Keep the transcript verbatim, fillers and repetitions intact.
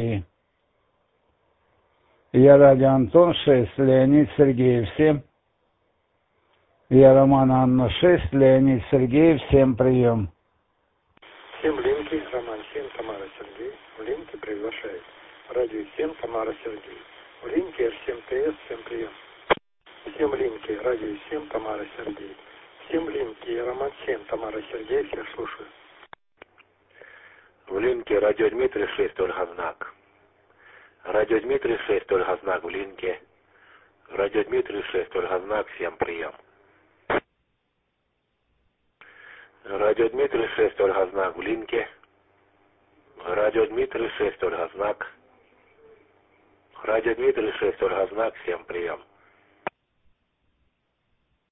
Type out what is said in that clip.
Я Радио Антон шесть, Леонид Сергеев семь. Я Роман Анна шесть, Леонид Сергеев семь, прием. Всем Линки, Роман семь, Тамара Сергей. В Линке приглашает. Радио семь, Тамара Сергей. В Линке эр семь тэ эс, всем прием. Всем Линки, Радио семь, Тамара Сергей. Всем Линки, я Роман семь, Тамара Сергей, всех слушаю. В Линке Радио Дмитрий шесть, Ольга Знак. Радио Дмитрий шесть, Ольга Знак в Линке. Радио Дмитрий шесть, Ольга Знак, всем прием. Радио Дмитрий шесть, Ольга Знак в Линке. Радио Дмитрий шесть, Ольга Знак. Радио Дмитрий шесть, Ольга Знак, всем прием.